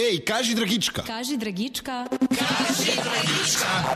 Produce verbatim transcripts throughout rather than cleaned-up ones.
Ej, kaži Dragička. Kaži Dragička. Kaži Dragička.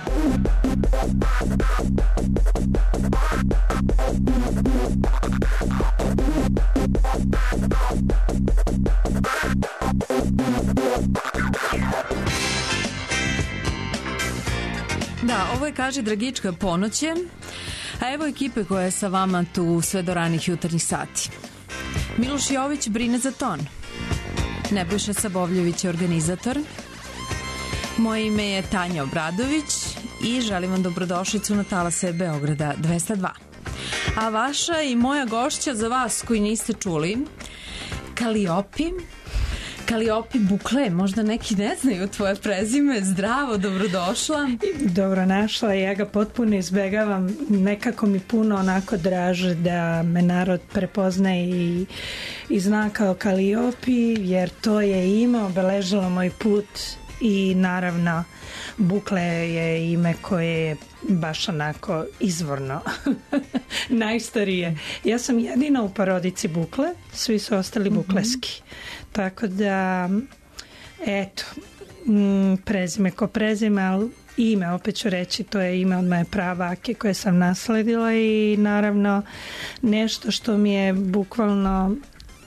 Da, ovo je Kaži Dragička ponoće, a evo ekipe koja je sa vama tu sve do ranih jutarnjih sati. Miloš Jović brine za ton. Nebojša Sabovljević je organizator. Moje ime je Tanja Obradović i želim vam dobrodošlicu na talase Beograda dvesta dva. A vaša i moja gošća za vas koji niste čuli, Kaliopi, Kaliopi Bukle, možda neki ne znaju tvoje prezime, zdravo, dobrodošla. Dobro našla, ja ga potpuno izbegavam, nekako mi puno onako draže da me narod prepoznaje i, i zna kao Kaliopi, jer to je ime obeležilo moj put i naravno Bukle je ime koje je baš onako izvorno najstarije. Ja sam jedina u porodici Bukle, svi su ostali bukleski. Mm-hmm. Tako da, eto, m, prezime ko prezime, ali ime, opet ću reći, to je ime od moje pravake koje sam nasledila i naravno nešto što mi je bukvalno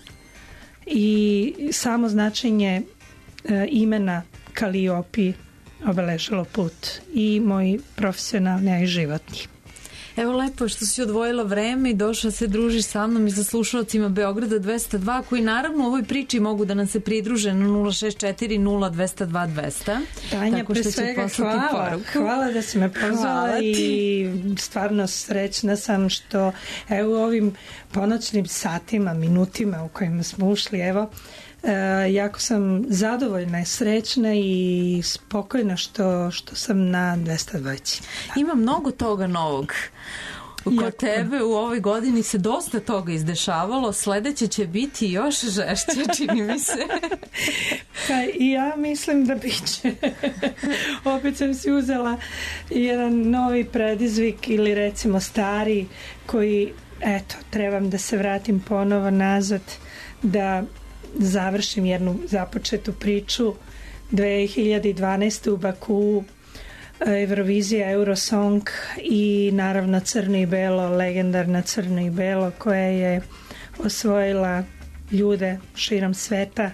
i samo značenje e, imena Kaliopi obeležilo put i moj profesionalni, a i životni. Evo, lepo je što si odvojila vreme i došla se družiš sa mnom i sa slušalcima Beograda dvesta dva, koji naravno u ovoj priči mogu da nam se pridruže na nula šest četiri nula dvesta dva dvesta. Tanja, pre svega hvala. Poruku. Hvala da si me pozvala i stvarno srećna sam što evo u ovim ponoćnim satima, minutima u kojima smo ušli, evo, E, jako sam zadovoljna i srećna i spokojna što, što sam na dvesta dva. Ima mnogo toga novog. Kod jako. Tebe u ovoj godini se dosta toga izdešavalo, sledeće će biti još žešće, čini mi se. Pa i ja mislim da biće. Opet sam si uzela jedan novi predizvik ili recimo stari koji, eto, trebam da se vratim ponovo nazad, da završim jednu započetu priču. Dve hiljade dvanaeste. u Baku Eurovizija, Eurosong i naravno Crno i belo, legendarna Crno i belo koja je osvojila ljude širom sveta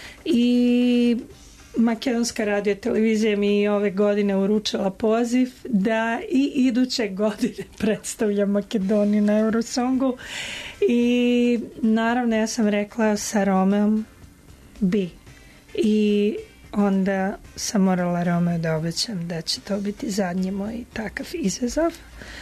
i Makedonska radio televizija mi ove godine uručila poziv da i iduće godine predstavlja Makedoniju na Eurosongu i naravno ja sam rekla sa Romeom bi i onda sam morala Romeo da obećam da će to biti zadnji moj takav izazov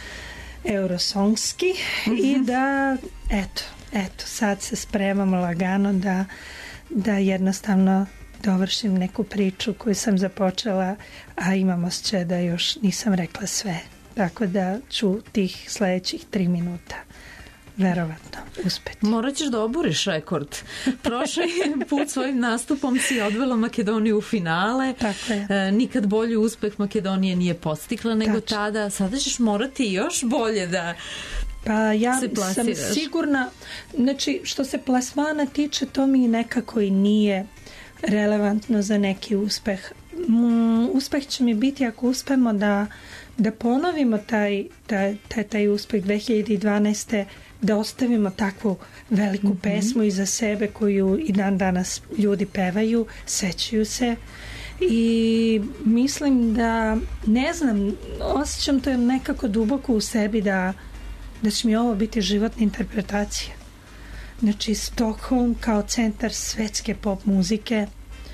eurosongski mm-hmm. i da eto, eto sad se spremam lagano da, da jednostavno dovršim neku priču koju sam započela, a imam osjećaj da još nisam rekla sve. Tako da ću tih sledećih tri minuta verovatno uspeti. Morat ćeš da oburiš rekord. Prošli put svojim nastupom si odvela Makedoniju u finale. Tako je. E, nikad bolji uspeh Makedonije nije postigla nego Tačno. Tada. Sada ćeš morati još bolje da Pa ja sam sigurna, znači što se plasmana tiče, to mi nekako i nije relevantno za neki uspeh. Mm, uspeh će mi biti ako uspemo da, da ponovimo taj, taj, taj, taj uspeh dve hiljade dvanaeste. Da ostavimo takvu veliku mm-hmm. pesmu iza sebe koju i dan danas ljudi pevaju, sećaju se i mislim da, ne znam, osjećam to nekako duboko u sebi da, da će mi ovo biti životna interpretacija. Znači, Stockholm kao centar svetske pop muzike,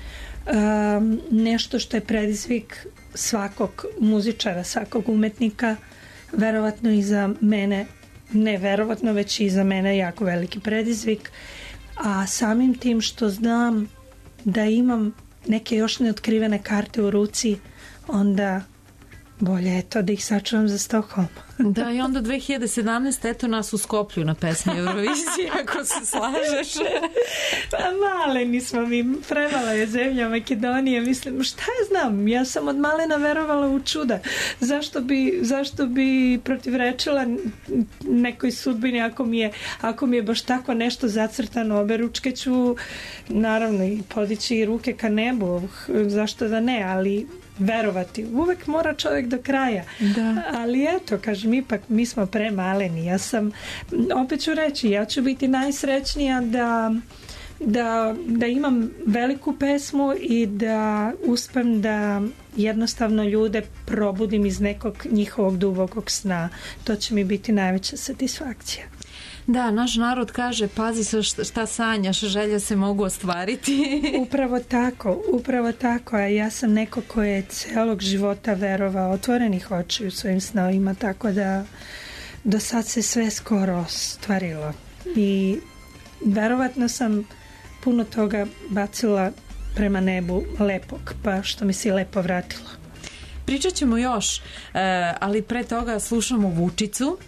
um, nešto što je predizvik svakog muzičara, svakog umetnika, verovatno i za mene, ne verovatno, već i za mene jako veliki predizvik, a samim tim što znam da imam neke još neotkrivene karte u ruci, onda bolje je to da ih sačuvam za Stockholm. Da, i onda dve hiljade sedamnaeste eto nas u Skoplju na pesmi Eurovizije, ako se slažeš. Pa maleni smo mi, premala je zemlja Makedonije, mislim, šta je znam, ja sam od malena verovala u čuda. Zašto bi, zašto bi protivrečila nekoj sudbini ako mi je, ako mi je baš tako nešto zacrtano, obe ručke ću naravno i podići ruke ka nebu, zašto da ne, ali verovati. Uvek mora čovjek do kraja. Da. Ali eto, kažem, ipak mi smo premaleni. Ja sam, opet ću reći, ja ću biti najsrećnija da, da, da imam veliku pesmu i da uspem da jednostavno ljude probudim iz nekog njihovog dubokog sna. To će mi biti najveća satisfakcija. Da, naš narod kaže, pazi sa šta sanjaš, želje se mogu ostvariti. Upravo tako, upravo tako. A ja sam neko ko je celog života verovao, otvorenih očiju u svojim snovima, tako da do sad se sve skoro ostvarilo. I verovatno sam puno toga bacila prema nebu lepog, pa što mi se lepo vratilo. Pričat ćemo još, ali pre toga slušamo Vučicu.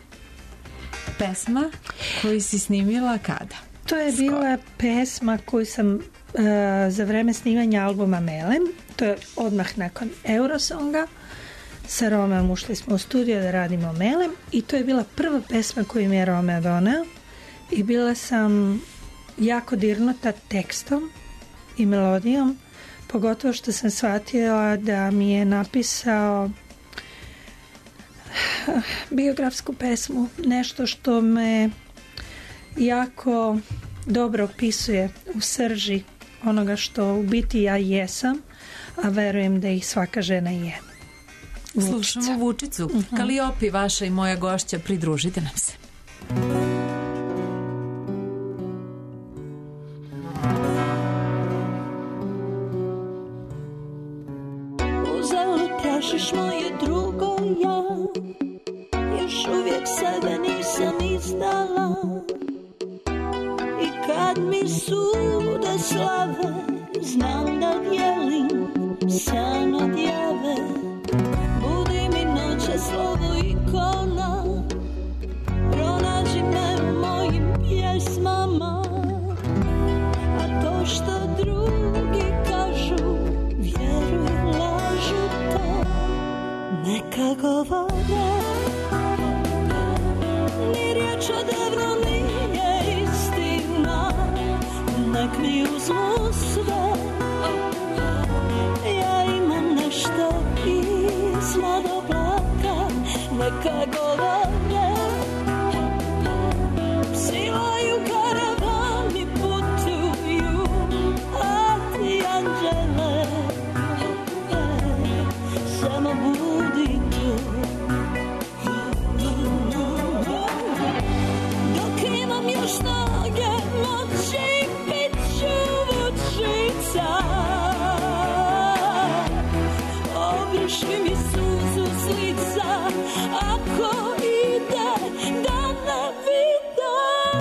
Pesma koju si snimila kada? To je bila pesma koju sam uh, za vreme snimanja albuma Melem, to je odmah nakon Eurosonga, sa Romeom ušli smo u studio da radimo Melem i to je bila prva pesma koju mi je Romeo doneo i bila sam jako dirnuta tekstom i melodijom, pogotovo što sam shvatila da mi je napisao biografsku pesmu, nešto što me jako dobro opisuje u srži onoga što u biti ja jesam, a verujem da i svaka žena je. Vučica. Slušamo Vučicu. Uh-huh. Kaliopi, vaša i moja gošća, pridružite nam se. Uzalud tražiš moje drugo ja, još uvijek sebe nisam izdala. I kad mi sude slave, znam da dijelim san od jave. Budi mi noće slovo ikona, pronađi me u mojim pjesmama. A to što drugi kažu, vjeruj, lažu to, neka govore. Ni riječ odavno nije istina, nek mi uzmu sve. Ja imam nešto iznad oblaka, neka govore. Silaju karavani putuju, a ti anđele, samo budi tu. Dok imam još snage, moći, bit ću Vučica. Obriši mi suzu s lica, ako ide da ne vide.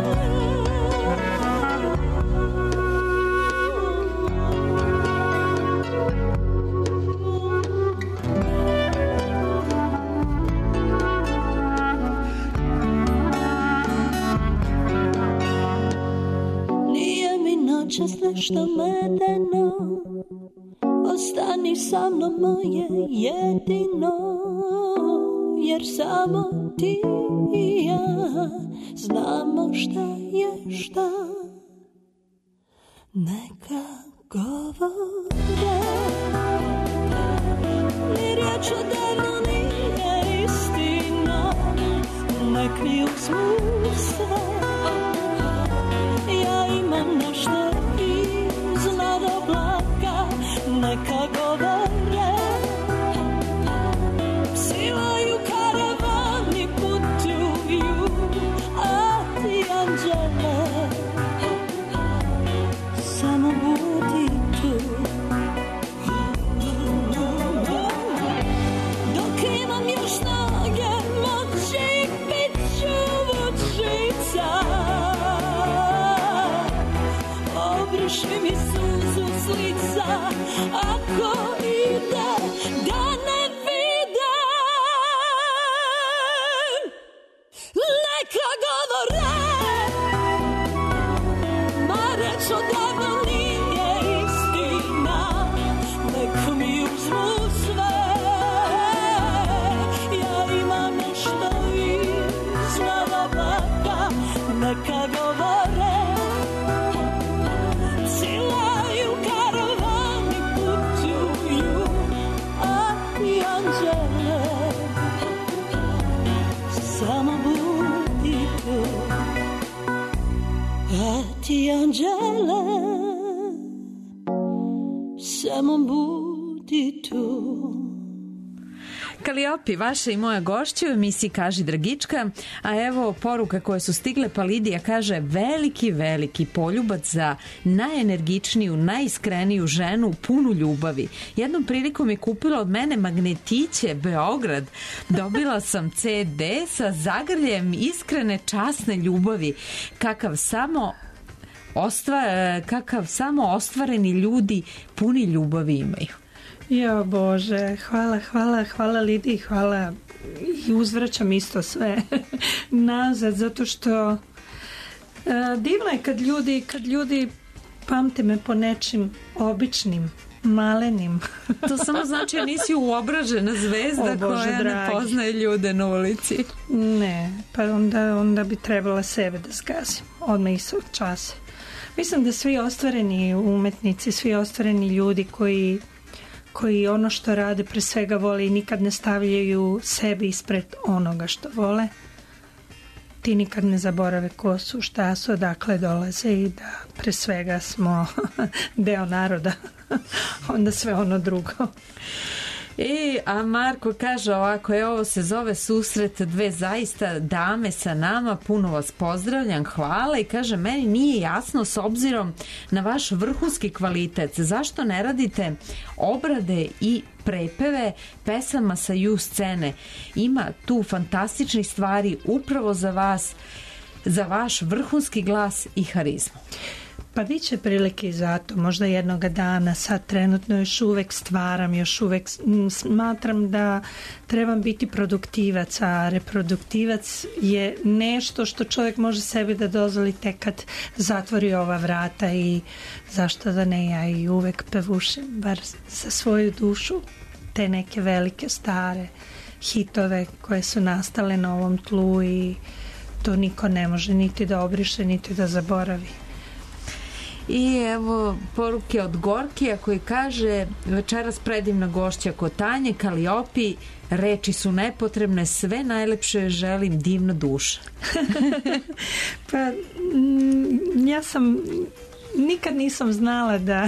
Nije mi noćas nešto medeno, ostani sa mnom moje jedino, jer samo ti i ja znamo šta je šta. Neka govore, ni riječ odavno nije istina, nek mi uzmu sve. Ja imam nešto iznad oblaka, neka govore. Silaju karavani putuju, a ti anđele, samo budi tu. Dok imam još snage, moći, bit ću Vučica. Obriši mi suzu s lica, ako ide da ne vide. ti anđele, samo budi tu. Kaliopi, vaša i moja gošća u emisiji Kaži Dragička, a evo poruka koje su stigle, pa Lidija kaže: veliki, veliki poljubac za najenergičniju, najiskreniju ženu, punu ljubavi. Jednom prilikom je kupila od mene magnetiće Beograd. Dobila sam ce de sa zagrljem iskrene, časne ljubavi. Kakav samo ostva, kakav samo ostvareni ljudi puni ljubavi imaju. Jo Bože, hvala, hvala, hvala Lidiji, hvala i uzvraćam isto sve nazad, zato što uh, divno je kad ljudi, kad ljudi pamte me po nečim običnim, malenim. To samo znači da nisi uobražena zvezda o, Bože, koja dragi. Ne poznaje ljude na ulici. Ne, pa onda, onda bi trebala sebe da zgazim odmah istog časa. Mislim da svi ostvareni umetnici, svi ostvareni ljudi koji koji ono što rade pre svega vole i nikad ne stavljaju sebi ispred onoga što vole, ti nikad ne zaborave ko su, šta su, odakle dolaze i da pre svega smo deo naroda, onda sve ono drugo. E, a Marko kaže ovako, je ovo se zove susret dve zaista dame sa nama, puno vas pozdravljam, hvala, i kaže, meni nije jasno s obzirom na vaš vrhunski kvalitet, zašto ne radite obrade i prepeve pesama sa ju scene? Ima tu fantastičnih stvari upravo za vas, za vaš vrhunski glas i harizmu. Pa bit će prilike i zato, možda jednoga dana, sad trenutno još uvek stvaram, još uvek smatram da trebam biti produktivac, a reproduktivac je nešto što čovjek može sebi da dozvoli tek kad zatvori ova vrata, i zašto da ne, ja i uvek pevušim, bar za svoju dušu, te neke velike stare hitove koje su nastale na ovom tlu, i to niko ne može niti da obriše, niti da zaboravi. I evo poruke od Gorkija koji kaže: večeras predivna gošća kod Tanje, Kaliopi, reči su nepotrebne, sve najlepše želim, divna duša. Pa m, ja sam nikad nisam znala da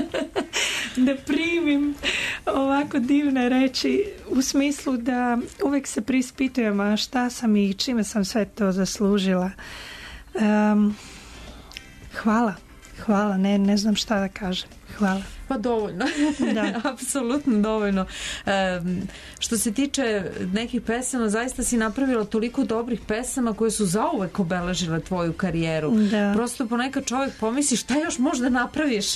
da primim ovako divne reči, u smislu da uvek se prispitujem, a šta sam i čime sam sve to zaslužila. Um, hvala. Hvala, ne, ne znam šta da kažem. Hvala. Pa dovoljno. Da. Apsolutno dovoljno. Um, što se tiče nekih pesama, zaista si napravila toliko dobrih pesama koje su zauvek obeležile tvoju karijeru. Da. Prosto ponekad čovjek pomisli šta još možda napraviš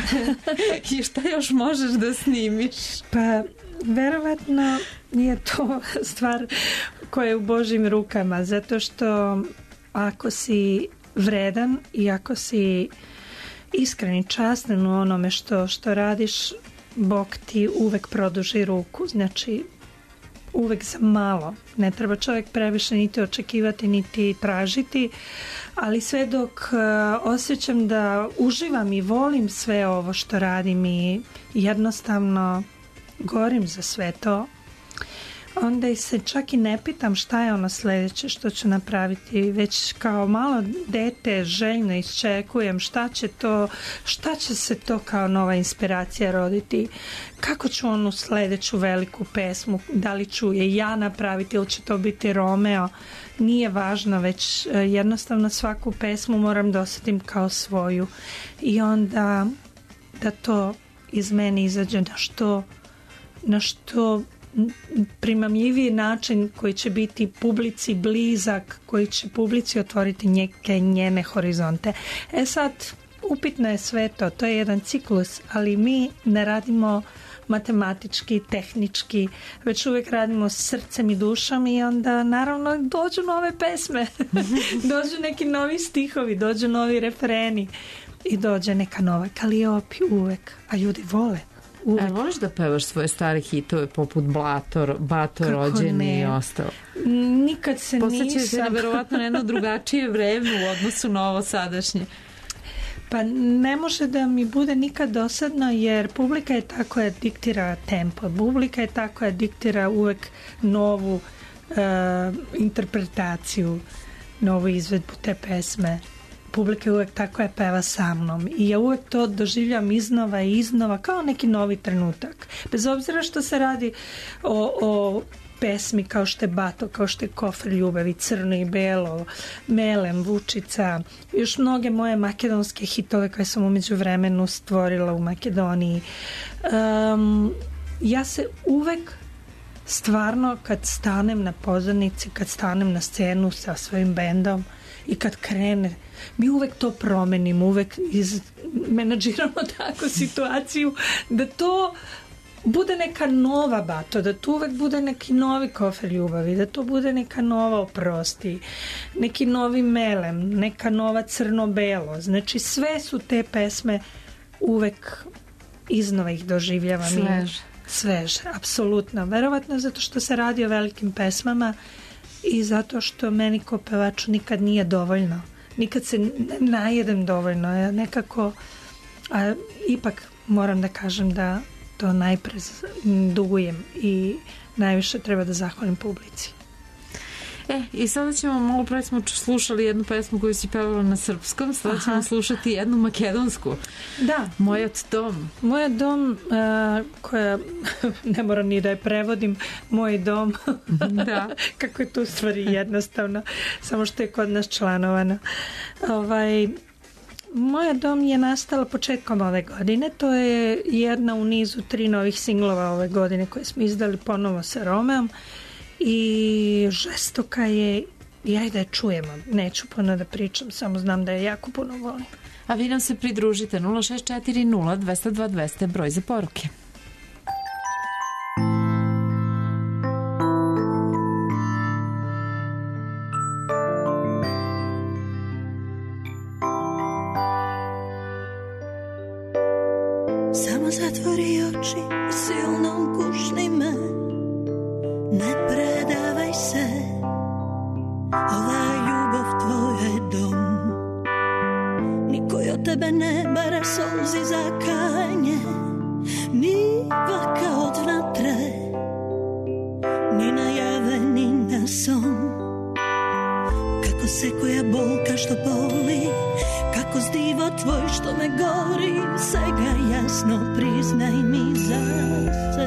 i šta još možeš da snimiš. Pa verovatno nije to stvar koja je u Božjim rukama, zato što ako si vredan i ako si iskren i častan u onome što, što radiš, Bog ti uvek produži ruku, znači uvek za malo. Ne treba čovjek previše niti očekivati, niti tražiti, ali sve dok uh, osjećam da uživam i volim sve ovo što radim i jednostavno gorim za sve to, onda se čak i ne pitam šta je ono sledeće što ću napraviti, već kao malo dete željno iščekujem šta će to, šta će se to kao nova inspiracija roditi, kako ću onu sledeću veliku pesmu, da li ću je ja napraviti ili će to biti Romeo, nije važno, već jednostavno svaku pesmu moram da osjetim kao svoju, i onda da to iz mene izađe na što na što primamljiviji način koji će biti publici blizak, koji će publici otvoriti neke njene horizonte. E sad, upitno je sve to, to je jedan ciklus, ali mi ne radimo matematički, tehnički, već uvijek radimo s srcem i dušom, i onda naravno dođu nove pesme, dođu neki novi stihovi, dođu novi refreni i dođe neka nova Kaliopi uvek, a ljudi vole. E, voliš da pevaš svoje stare hitove poput Blator, Bato, Rođeni i ostalo? Nikad se Postaće nisam. Postaće se verovatno jedno drugačije vreme u odnosu na ovo sadašnje. Pa ne može da mi bude nikad dosadno, jer publika je ta koja diktira tempo. Publika je ta koja diktira uvek novu uh, interpretaciju, novu izvedbu te pesme. publika je uvek tako je peva sa mnom i ja uvek to doživljam iznova i iznova kao neki novi trenutak. Bez obzira što se radi o, o pesmi kao što je Bato, kao što je Kofer ljubavi, Crno i belo, Melem, Vučica, još mnoge moje makedonske hitove koje sam umeđu vremenu stvorila u Makedoniji. Um, ja se uvek stvarno kad stanem na pozornici, kad stanem na scenu sa svojim bendom i kad krene, mi uvek to promenimo, uvek iz, menadžiramo takvu situaciju da to bude neka nova Bato, da tu uvek bude neki novi Kofer ljubavi, da to bude neka nova Oprosti, neki novi Melem, neka nova Crno-belo. Znači sve su te pesme uvek iznova ih doživljavam. Sveže. Sveže, apsolutno. Verovatno zato što se radi o velikim pesmama i zato što meni ko pevaču nikad nije dovoljno. Nikad se ne najedem dovoljno. Ja nekako, a ipak moram da kažem da to najpre dugujem i najviše treba da zahvalim publici. E, i sada ćemo, malo pre smo slušali jednu pesmu koju si pevala na srpskom, sada ćemo slušati jednu makedonsku. Da. Moja dom. Moja dom, uh, koja ne moram ni da je prevodim, moj dom. Da. Kako je to u stvari jednostavno, samo što je kod nas članovano. Ovaj... Moja dom je nastala početkom ove godine, to je jedna u nizu tri novih singlova ove godine koje smo izdali ponovo sa Romeom i žestoka je, ja i da je čujemo, neću puno da pričam, samo znam da je jako puno volim. A vi nam se pridružite nula šest četiri nula dva nula dva dva nula broj za poruke. Samo zatvori oči i silno ukušni me, ne predavaj se, ova ljubav tvoja je dom. Niko od tebe ne bara solzi za kajanje, ni vaka od vnatre, ni najave, ni na son. Kako se koja bolka što boli, kako zdivo tvoj što me gori, svega jasno priznaj mi za se.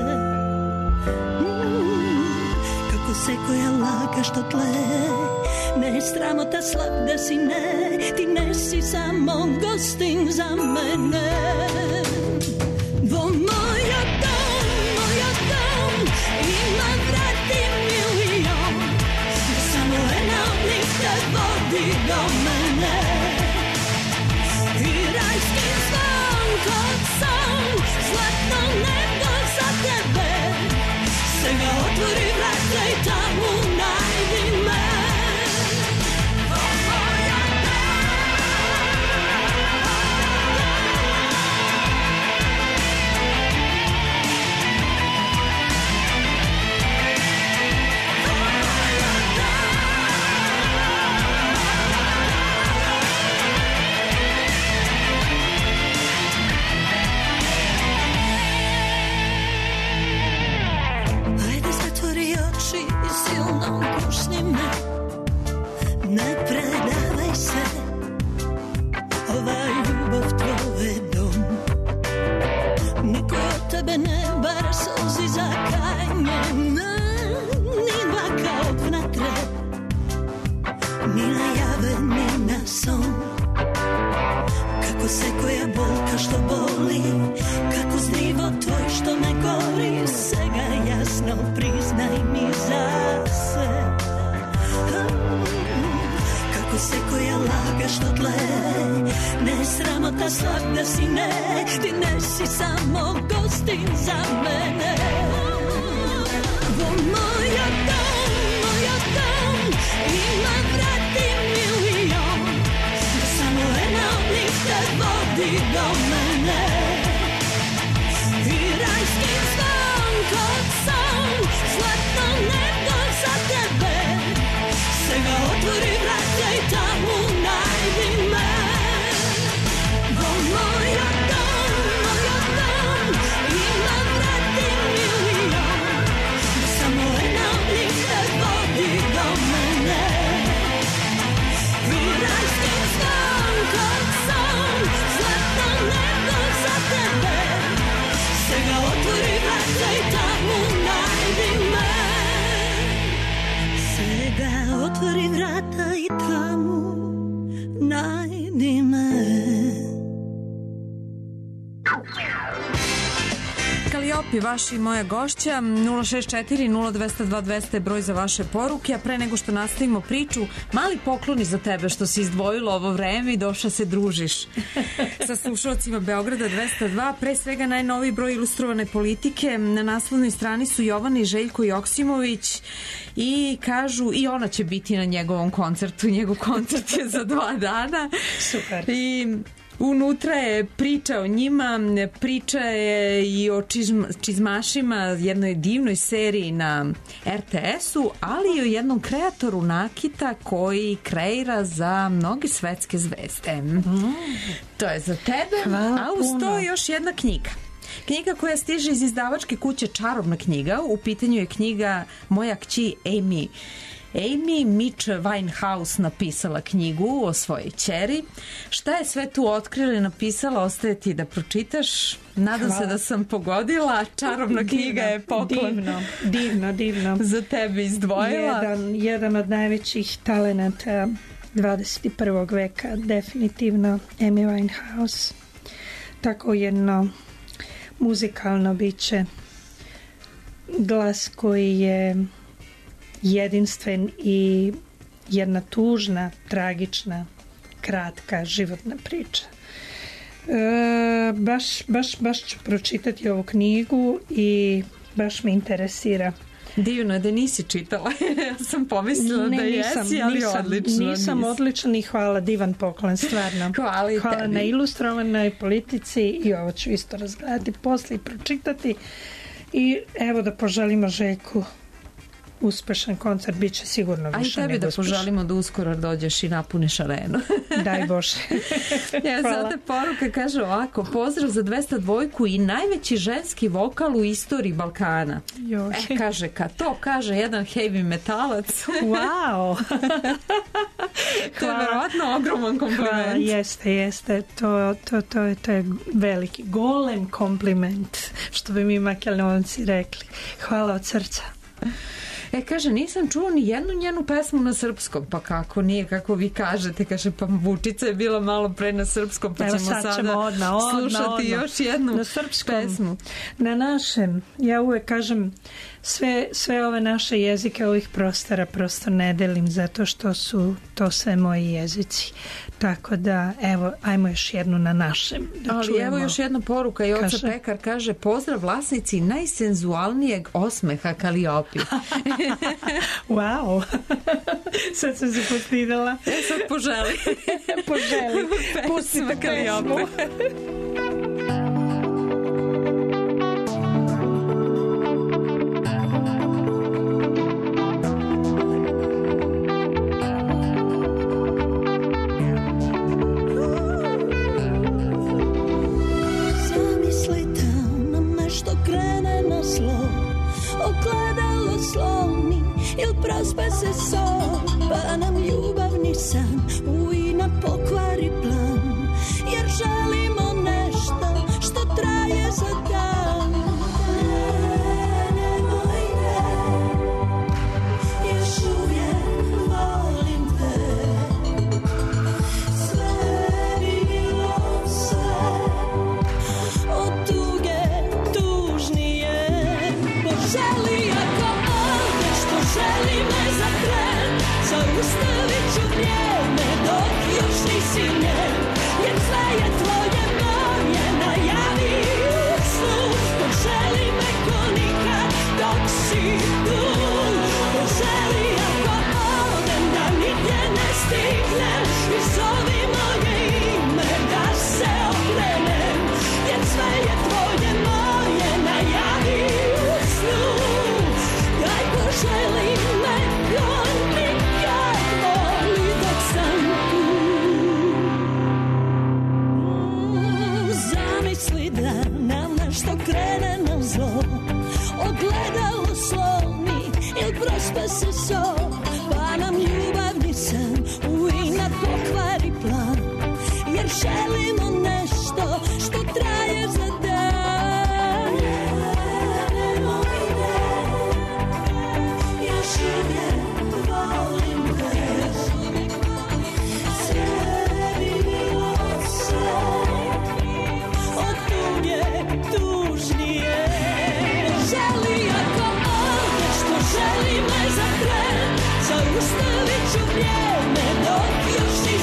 Mm, kako se koja laga što tle, ne sramota slab da si ne, ti ne si samo gostin za mene. Vo moja dom, moja dom, ima vrati milion, samo jedna od njih te vodi do mene. I rajski zvon kod sam, zlatno nebo za tebe, se ga otvori vrata i tamo najdi me. O moja ne predavaj se, ova ljubav tvoj je dom. Niko od tebe ne bara solzi za kajanje, ni vaka od vnatre, ni najave, ni na son. Kako se koja bolka što boli, kako zdivo tvoj što me gori, svega jasno priznaj mi za se. Kako se koja laga što tle, ne sramota slab da si ne, ti ne si samo gostin za mene. Vo moja dom, moja dom, ima vrati milion, samo jedna od njih te vodi do mene. I rajski zvon kod sam, zlatno nebo za tebe, se ga otvori vrata i tamo najdi me. Vo moja dom, moja dom, ima vrati milion, samo jedna od njih te vodi do mene. I rajski zvon Kaliopi, vaši i moja gošća. Nula šest četiri nula dva nula dva dva zero je broj za vaše poruke, a pre nego što nastavimo priču, mali pokloni za tebe što si izdvojila ovo vreme i došla se družiš sa slušalcima Beograda dvesta dva. Pre svega najnoviji broj Ilustrovane politike. Na naslovnoj strani su Jovana i Željko Joksimović i kažu i ona će biti na njegovom koncertu. Njegov koncert je za dva dana. Super. I unutra je priča o njima, priča je i o čizma, čizmašima, jednoj divnoj seriji na er te esu, ali i o jednom kreatoru nakita koji kreira za mnoge svetske zvezde. Mm. To je za tebe. Hvala a uz to puno. još jedna knjiga. Knjiga koja stiže iz izdavačke kuće Čarobna knjiga. U pitanju je knjiga Moja kći Amy. Amy Mitch Winehouse napisala knjigu o svojoj ćeri. Šta je sve tu otkrila i napisala, ostaje ti da pročitaš. Nadam Hvala. se da sam pogodila. Čarobna divno, knjiga je poklon. Divno, divno, divno. Za tebe izdvojila. Jedan, jedan od najvećih talenata dvadeset i prvog veka, definitivno Amy Winehouse. Tako jedno muzikalno biće, glas koji je jedinstven i jedna tužna, tragična, kratka, životna priča. E, baš, baš, baš ću pročitati ovu knjigu i baš me interesira. Divno je da nisi čitala. Ja sam pomislila ne, da nisam, jesi, ali nisam, odlično. Nisam nisi. odličan i hvala, divan poklon, stvarno. Hvala i hvala tebi. na Ilustrovanoj politici i ovo ću isto razgledati posle i pročitati. I evo da poželimo Željku uspešan koncert, bit će sigurno više nego uspešan. A i tebi da poželimo da uskoro dođeš i napuniš arenu. Daj Bože. Ja, sada poruka kaže ovako: pozdrav za dvesta dva i najveći ženski vokal u istoriji Balkana. Joj. E, kaže, kad to kaže jedan heavy metalac. Wow. To je verovatno ogroman kompliment. Hvala, jeste, jeste. To, to, to, je, to je veliki, golem kompliment, što bi mi Makedonovci rekli. Hvala od srca. E, kaže, nisam čuo ni jednu njenu pesmu na srpskom. Pa kako nije, kako vi kažete? Kaže, pa Vučica je bila malo pre na srpskom, pa Evo, ćemo sad sada ćemo odmah, odmah, slušati odmah. još jednu na srpskom, pesmu. Na našem. Ja uvek kažem, sve, sve ove naše jezike ovih prostora prosto ne delim, zato što su to sve moji jezici. Tako da, evo, ajmo još jednu na našem. Da Ali čujemo. evo još jedna poruka i oca Kaže. Pekar kaže: pozdrav vlasnici najsenzualnijeg osmeha Kaliopi. Wow. Sad sam se postidala. E, sad poželi. Poželi. Pustite Kaliopi. Prospe se sol, pa nam ljubavni san u ina pokvari plan, jer želimo nešto što traje za dan. Ne, moj ne, još uvijek volim te, sve bi bilo sve, od tuge tužnije. Poželi ako odeš, poželi me za tren, zaustavit ću vrijeme dok još nisi njen, jer sve je tvoje moje, najavi u snu. Poželi me ko nikad dok si tu, poželi ako odem da nigdje ne stignem, i zovi moje ime da se okrenem, jer sve je tvoje moje, najavi u snu. Daj poželi me ko nikad voli dok sam tu. Mm, Zamisli da nam nešto krene na zlo, ogledalo slomi il prospe se sol, pa nam ljubavni san u inat pokvari plan, jer želimo nešto što traje za dan. Ne, moj ne, još uvijek volim te, sve bi bilo sve, od tuge tužnije.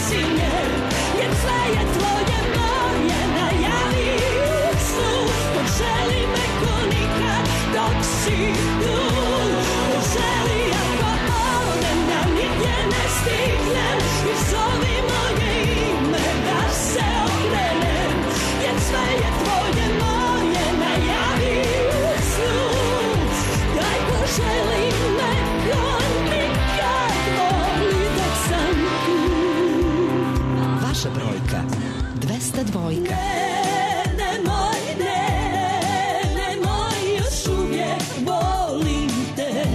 sine, jer sve je tvoje moje, najavi u snu, poželi me ko nikad dok si tu, poželi ako odem da nigdje ne stignem, i zovi moje ime da se okrenem, jer sve je tvoje moje, najavi u snu, daj poželi me ko nikad voli dok sam tu. Vaša brojka dvesta dvojka. Ne, nemoj, ne, nemoj, još uvijek volim te.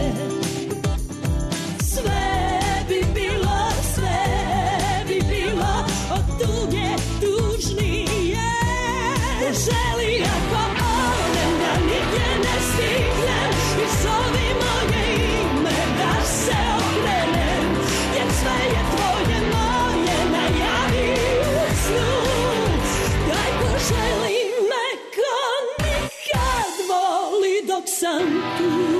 Sve bi bilo, sve bi bilo od uvijek tužnije. Želi ako odem da nigdje ne stignem, i zovi moje ime da se okrenem, jer sve je tvoje moje, najavi u snu, daj poželi me ko nikad voli dok sam tu.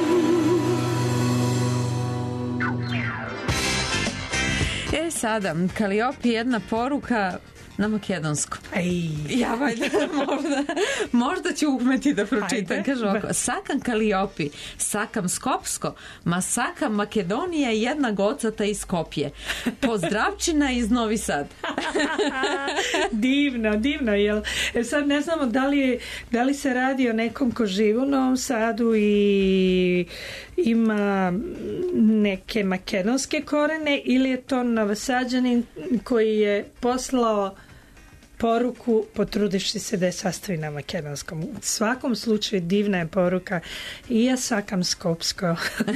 E sada, Kaliopi, jedna poruka na makedonskom. Ej. Ja valjda možda, možda ću umeti da pročitam. Ajde. Kaže ovako, sakam Kaliopi, sakam Skopsko, ma sakam Makedonija i jedna gocata iz Skopje. Pozdravčina iz Novi Sad. Divno, divno, jel? E sad ne znamo da li, da li se radi o nekom ko živi u Novom Sadu i ima neke makedonske korene, ili je to Novosađanin koji je poslao poruku potrudivši se da je sastavi na makedonskom. U svakom slučaju divna je poruka i ja sakam Skopsko.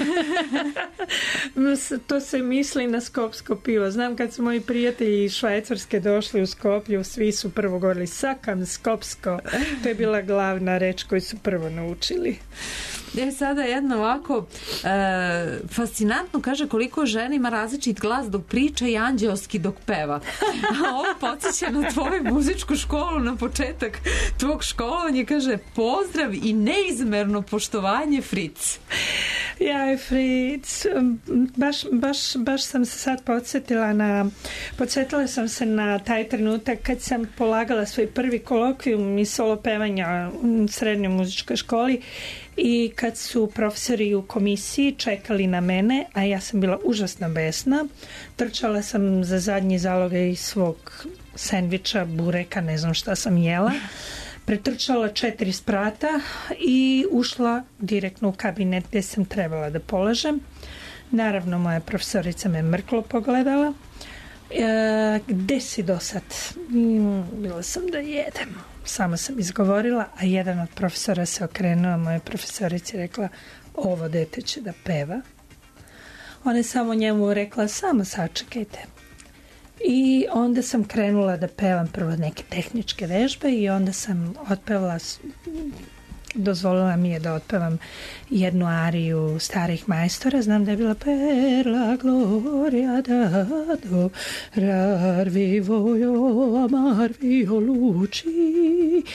To se misli na skopsko pivo. Znam kad su moji prijatelji iz Švajcarske došli u Skoplju, svi su prvo govorili sakam Skopsko. To je bila glavna reč koju su prvo naučili. Je sada jedno ovako e, fascinantno, kaže koliko žena ima različit glas dok priča i anđeoski dok peva. A ovo podsjeća na tvoju muzičku školu, na početak tvog školovanja, kaže pozdrav i neizmerno poštovanje Fritz. Jaj, Fritz, baš, baš, baš sam se sad podsjetila na, podsjetila sam se na taj trenutak kad sam polagala svoj prvi kolokvijum i solo pevanja u srednjoj muzičkoj školi i kad su profesori u komisiji čekali na mene, a ja sam bila užasno besna, trčala sam za zadnji zaloge iz svog sendviča, bureka, ne znam šta sam jela, pretrčala četiri sprata i ušla direktno u kabinet gdje sam trebala da polažem. Naravno, moja profesorica me mrklo pogledala. E, gde si do sad? Bila sam da jedem. Samo sam izgovorila, a jedan od profesora se okrenuo moje profesorici i rekla, ovo dete će da peva. Ona je samo njemu rekla, samo sačekajte. I onda sam krenula da pevam prvo neke tehničke vežbe i onda sam otpevala, dozvolila mi je da otpevam jednu ariju starih majstora. Znam da je bila per la gloria dado rar vivojo amar vio luci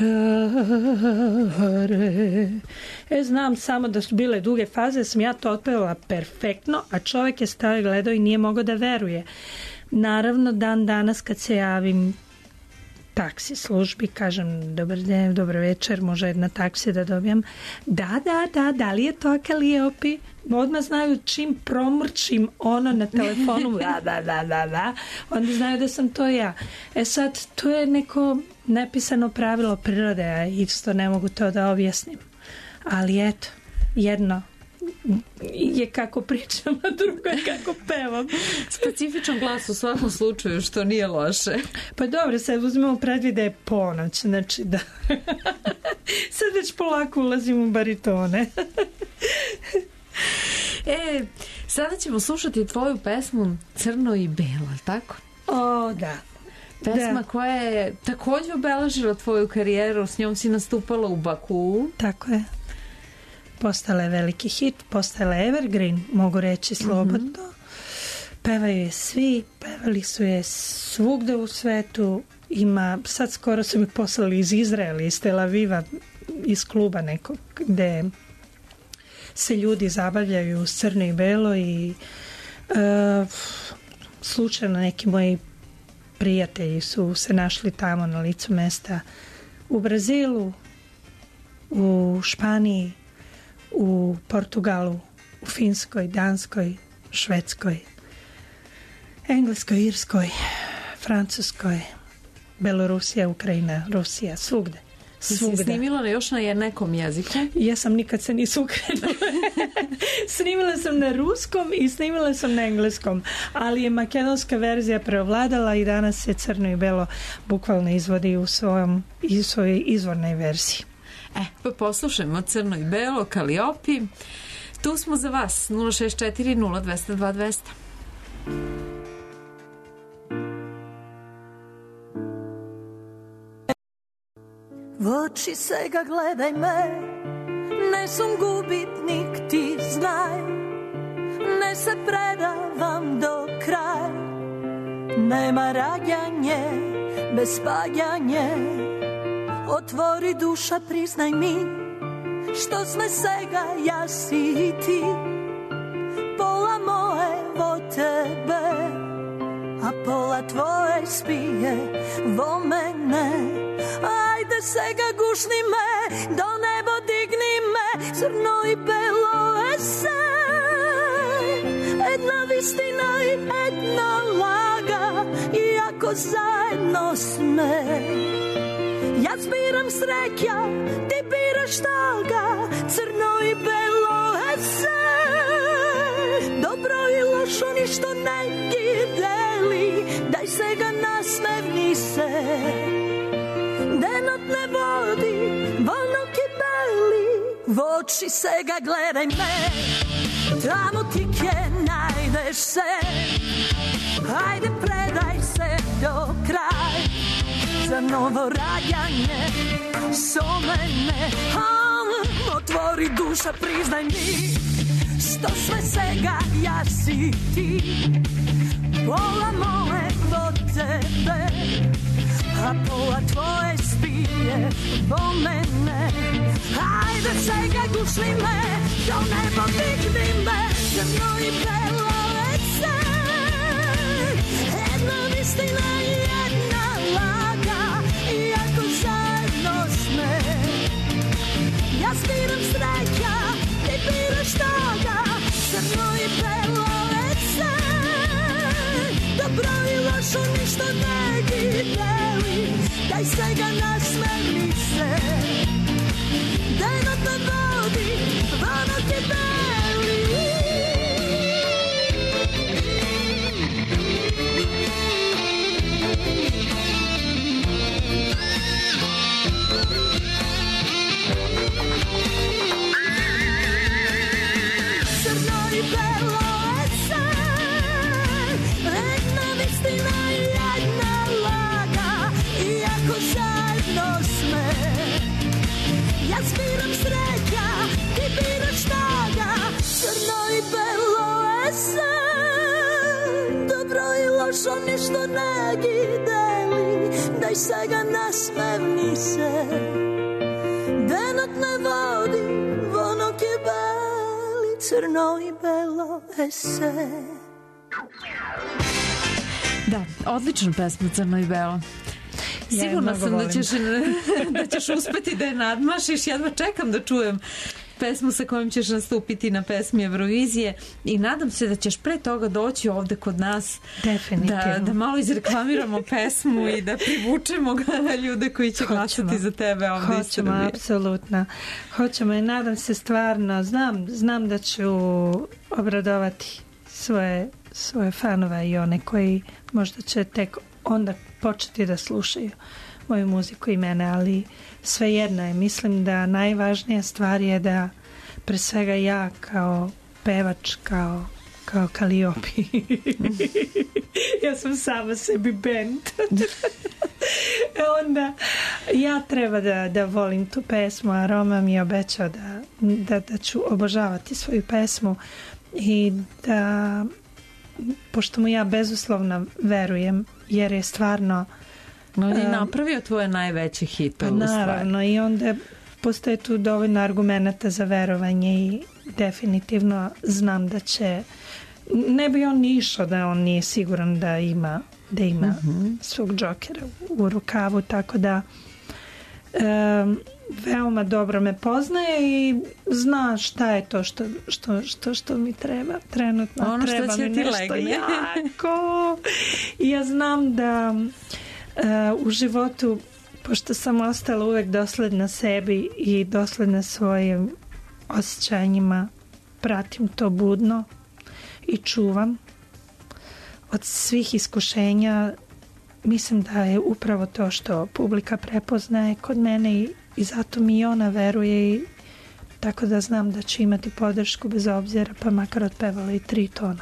care. E, znam samo da su bile duge faze, sam ja to otpevala perfektno, a čovjek je stao i gledao i nije mogao da veruje. Naravno, dan danas kad se javim taksi službi, kažem dobar dan, dobar večer, može jedna taksi da dobijam. Da, da, da, da li je to Kaliopi? Odmah znaju čim promrčim ono na telefonu, da, da, da, da, da, onda znaju da sam to ja. E sad, to je neko nepisano pravilo prirode, a isto ne mogu to da objasnim. Ali eto, jedno je kako pričam, a drugo je kako pevam. Specifičan glas u svakom slučaju, što nije loše. Pa dobro, sad uzmemo predvid da je ponoć, znači da sad već polako ulazim u baritone. E, sada ćemo slušati tvoju pesmu Crno i belo, tako? O, da. Pesma da. koja je također obeležila tvoju karijeru, s njom si nastupala u Bakuu. Tako je. Postala je veliki hit, postala je evergreen, mogu reći slobodno. Mm-hmm. Pevaju je svi, pevali su je svugde u svetu. Ima, sad skoro su mi poslali iz Izraela, iz Tel Aviva, iz kluba nekog, gde se ljudi zabavljaju s crno i belo i uh, slučajno neki moji prijatelji su se našli tamo na licu mesta u Brazilu, u Španiji, u Portugalu, u Finskoj, Danskoj, Švedskoj, Engleskoj, Irskoj, Francuskoj, Belorusija, Ukrajina, Rusija, svugde. Svugde. Si snimila na još na nekom jeziku? Ja sam nikad se nisu ukrenula. Snimila sam na ruskom i snimila sam na engleskom, ali je makedonska verzija preovladala i danas se Crno i belo bukvalno izvodi u svojom, u svojoj izvornoj verziji. E, pa poslušajmo Crno i belo, Kaliopi. Tu smo za vas, nula šest četiri nula dva nula dva dva nula nula. V oči se ga gledaj me, ne sam gubitnik, ti znaj, ne se predavam do kraja, nema rađanje bez spagjanje, otvori duša, priznaj mi, što sme svega ja si i ti, pola moje vo tebe, a pola tvoje spije vo mene. Ajde sega gušni me, do nebo digni me, crno i belo ese. Jedna vistina i jedna laga, iako zajedno sme. Ja zbiram sreća, ti biraš taga, crno i belo ese. Dobro i lošo ništo ne deli, daj se ga nasmevni se. Denot ne vodi, volno kibeli, v oči se ga gledaj me, tamo ti kje najdeš se. Ajde predaj se do kraj, za novo rađanje so mene. Um, otvori duša, priznaj mi, što sve svega ja si ti, pola moje vo tebe, a pola tvoje spije vo mene. Ajde sega gušli me, do nebo digni me, crno i belo ese. Jedna istina i jedna laga, iako zajedno sme. Ja zbiram sreća, ti biraš toga, crno i belo ese. Dobro i lošo ništo ne deli, daj se ga nasmeni se. Denot me vodi, vano ti beli. Crno i belo ese, jedna istina i jedna laga, iako zajedno sme. Ja zbiram sreća, ti biraš taga, crno i belo ese. Dobro i lošo ništo ne deli, daj se ga nasmevni se. Denot ne vodi, vono kibeli, crno i belo ese. Da, odlična pesma Crno i belo. Sigurna ja sam da ćeš, da ćeš uspeti da je nadmašiš. Jedva čekam da čujem pesmu sa kojom ćeš nastupiti na pesmi Eurovizije i nadam se da ćeš pre toga doći ovde kod nas da, da malo izreklamiramo pesmu i da privučemo ljude koji će Hoćemo. glasati za tebe ovde iz Srbije. Hoćemo, apsolutno. Hoćemo i nadam se stvarno, znam, znam da ću obradovati svoje, svoje fanove i one koji možda će tek onda početi da slušaju moju muziku i mene, ali svejedno je. Mislim da najvažnija stvar je da pre svega ja kao pevač, kao, kao Kaliopi ja sam sama sebi bend onda ja treba da, da volim tu pesmu, a Roma mi je obećao da, da, da ću obožavati svoju pesmu i da, pošto mu ja bezuslovno verujem, jer je stvarno on je napravio tvoje najveće hitove. Pa naravno, i onda postoje tu dovoljno argumenta za verovanje i definitivno znam da će, ne bi on ni išao da on nije siguran da ima da ima mm-hmm. svog džokera u rukavu, tako da um, veoma dobro me poznaje i zna šta je to što, što, što, što mi treba trenutno. Ono treba što će mi ti nešto legne. Jako. I ja znam da uh, u životu, pošto sam ostala uvek dosledna sebi i dosledna svojim osjećanjima, pratim to budno i čuvam od svih iskušenja. Mislim da je upravo to što publika prepoznaje kod mene i, i zato mi i ona veruje i tako da znam da će imati podršku bez obzira, pa makar otpevala i tri tona.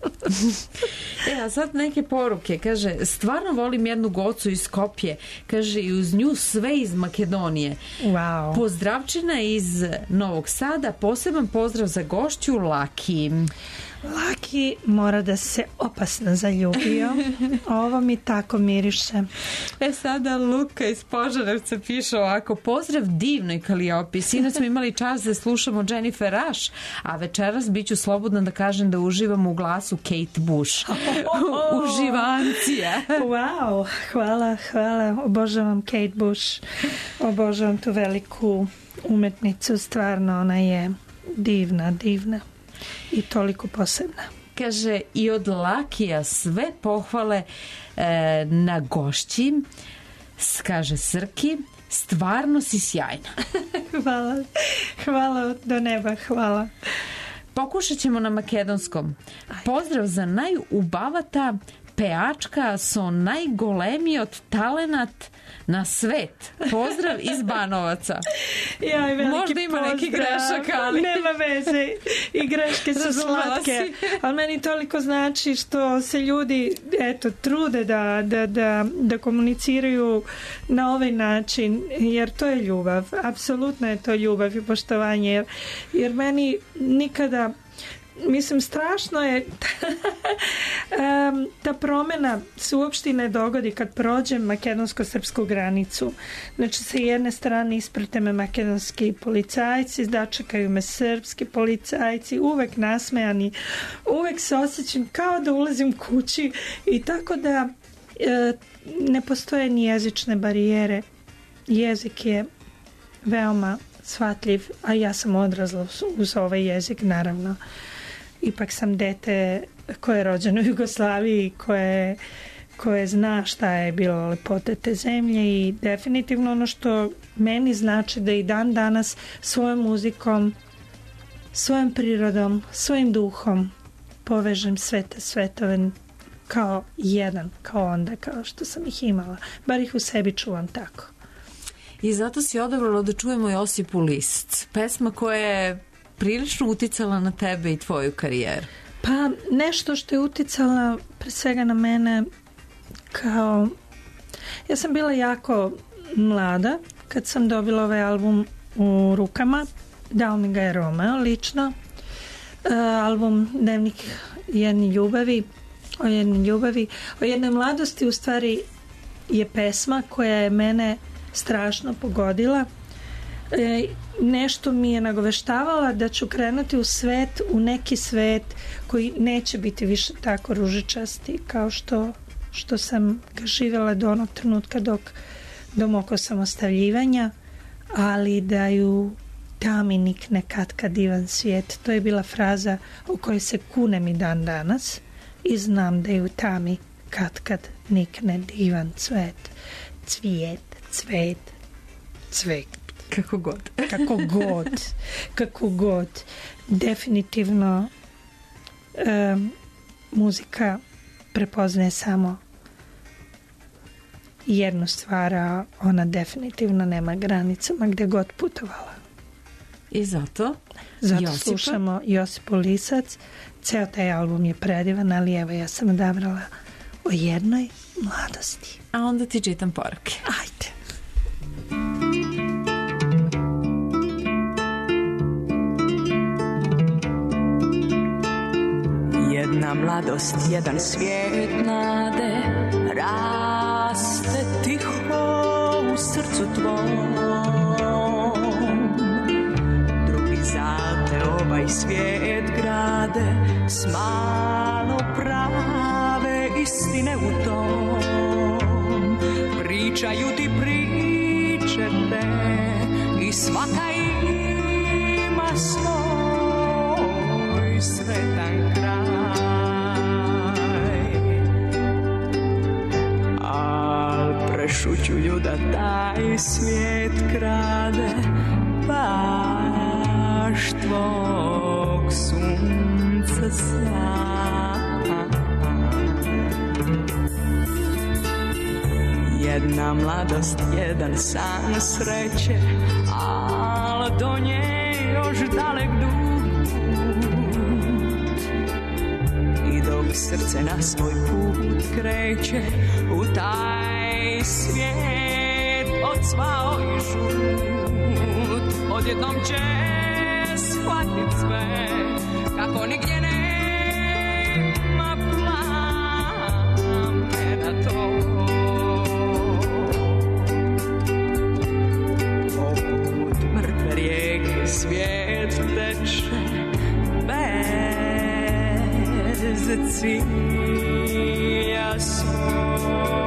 E, a sad neke poruke, kaže, stvarno volim jednu Gocu iz Skopje, kaže, i uz nju sve iz Makedonije. Wow. Pozdravčina iz Novog Sada, poseban pozdrav za gošću Laki. Laki mora da se opasno zaljubio. Ovo mi tako miriše. E sada Luka iz Požarevca piše ovako: pozdrav divnoj Kaliopi. Sinoć smo imali čast da slušamo Jennifer Rush, a večeras bit ću slobodna da kažem da uživam u glasu Kate Bush. Uživancija. Wow, hvala, hvala. Obožavam Kate Bush. Obožavam tu veliku umetnicu. Stvarno, ona je divna, divna. I toliko posebna. Kaže, i od Lakija sve pohvale e, na gošći. Kaže Srki, stvarno si sjajna. Hvala. Hvala do neba, hvala. Pokušat ćemo na makedonskom. Pozdrav za najubavata peačka so najgolemiji od talenat na svet. Pozdrav iz Banovaca. Jaj, veliki možda ima pozdrav. neki grešak, ali nema veze. I greške su slatke. Ali meni toliko znači što se ljudi eto, trude da, da, da, da komuniciraju na ovaj način, jer to je ljubav. Apsolutno je to ljubav i poštovanje. Jer, jer meni nikada, mislim, strašno je um, ta promjena se uopšte ne dogodi kad prođem makedonsko-srpsku granicu. Znači, sa jedne strane isprate me makedonski policajci, začekaju me srpski policajci, uvek nasmejani, uvek se osjećam kao da ulazim kući i tako da e, ne postoje ni jezične barijere. Jezik je veoma shvatljiv, a ja sam odrasla uz ovaj jezik, naravno. Ipak sam dete koje je rođeno u Jugoslaviji, koje, koje zna šta je bilo lepote te zemlje i definitivno ono što meni znači da i dan danas svojom muzikom, svojom prirodom, svojim duhom povežem sve te svetove kao jedan, kao onda, kao što sam ih imala. Bar ih u sebi čuvam tako. I zato si odabrala da čujemo Josipu Lisc, pesma koja je prilično uticala na tebe i tvoju karijeru. Pa nešto što je uticala pre svega na mene kao... Ja sam bila jako mlada kad sam dobila ovaj album u rukama. Dao mi ga je Romeo lično. Uh, album Dnevnik jedne ljubavi. O jedne ljubavi. O jednoj mladosti u stvari je pesma koja je mene strašno pogodila. E, nešto mi je nagoveštavala da ću krenuti u svet, u neki svet koji neće biti više tako ružičasti kao što, što sam ga živjela do onog trenutka dok do mog osamostaljivanja, ali da ju tami nikne katka divan svijet. To je bila fraza u kojoj se kunem i dan danas i znam da ju tami katkad nikne divan cvet. Cvijet, cvet, cvet. Kako god. Kako god. Kako god. Definitivno um, muzika prepoznaje samo jednu stvar, a ona definitivno nema granica ma gde god putovala. I zato? Zato Josipa? Slušamo Josipu Lisac. Ceo taj album je predivan, ali evo ja sam odabrala o jednoj mladosti. A onda ti čitam poruke. Ajde. Jedna mladost, jedan svijet nade raste tiho u srcu tvom. Drugi zate ovaj svijet grade s malo prave istine u tom. Pričaju ti priče te i svaka ima svoj sretan kraj. Al prešućuju da taj svijet krade baš tvog sunca sjaj. Jedna mladost, jedan san sreće, al do nje još dalek put. I dok srce na svoj put kreće u taj svijet odsvao i žut, odjednom će shvatit sve kako nigdje nema plamena to. Poput mrtve rijeke svijet teče bez cilja svoj.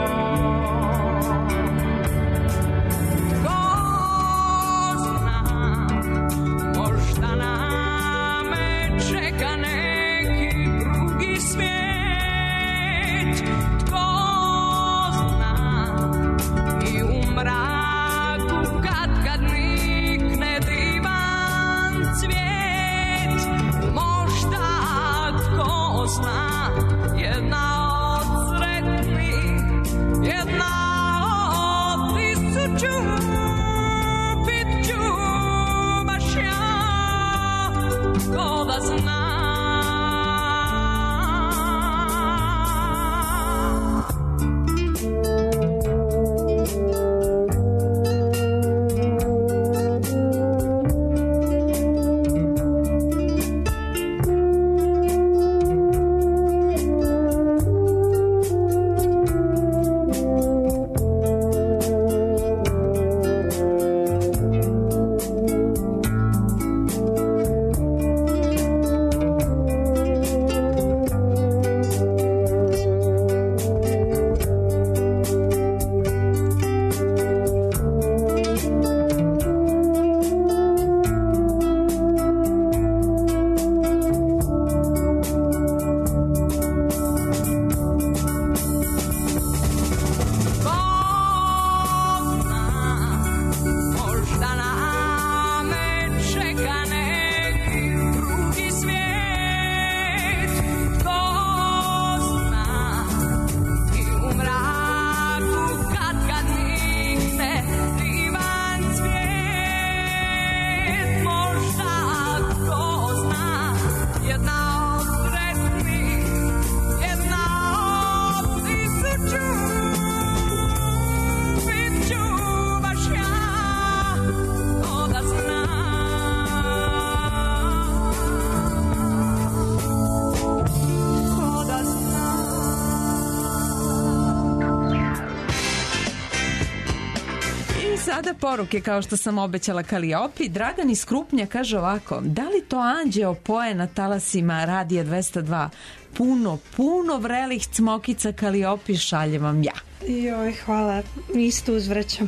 Sada poruke, kao što sam obećala Kaliopi. Dragan iz Krupnja kaže ovako: da li to anđeo poje na talasima Radija dvesta dva? Puno, puno vrelih cmokica Kaliopi šaljem vam ja. Joj, hvala. Isto uzvraćam.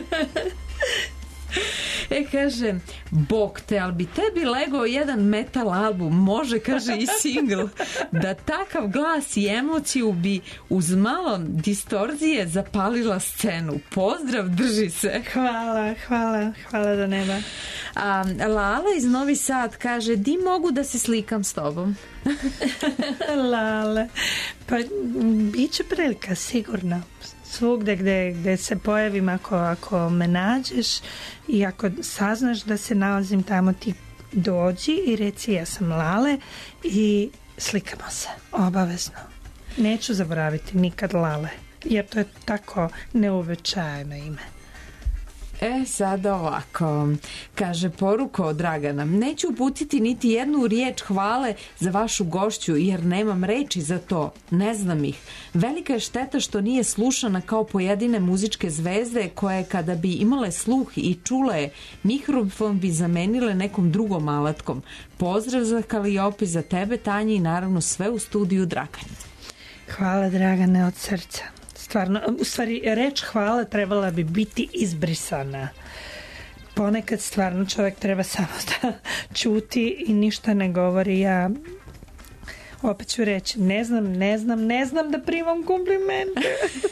E, kaže, bog te, ali bi tebi legao jedan metal album, može, kaže, i singl, da takav glas i emociju bi uz malo distorzije zapalila scenu. Pozdrav, drži se. Hvala, hvala, hvala do neba. A, Lala iz Novi Sad kaže: di mogu da se slikam s tobom? Lale, pa bit će prilika, sigurno. Svugde gde, gde se pojavim, ako, ako me nađeš i ako saznaš da se nalazim tamo, ti dođi i reci ja sam Lale i slikamo se, obavezno. Neću zaboraviti nikad Lale, jer to je tako neuobičajeno ime. E, sada ovako, kaže poruka od Dragana: neću uputiti niti jednu riječ hvale za vašu gošću, jer nemam reči za to, ne znam ih. Velika je šteta što nije slušana kao pojedine muzičke zvezde koje kada bi imale sluh i čule mikrofon bi zamenile nekom drugom alatkom. Pozdrav za Kaliopi, za tebe, Tanja, i naravno sve u studiju Dragan. Hvala, Dragane, od srca. Stvarno, u stvari, reč hvala trebala bi biti izbrisana. Ponekad stvarno čovjek treba samo da ćuti i ništa ne govori. Ja opet ću reći, ne znam, ne znam, ne znam da primam komplimente.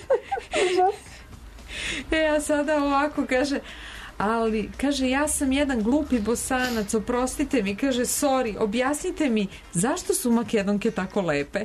E, a sada ovako kaže, ali, kaže, ja sam jedan glupi Bosanac, oprostite mi, kaže, sorry, objasnite mi, zašto su Makedonke tako lepe?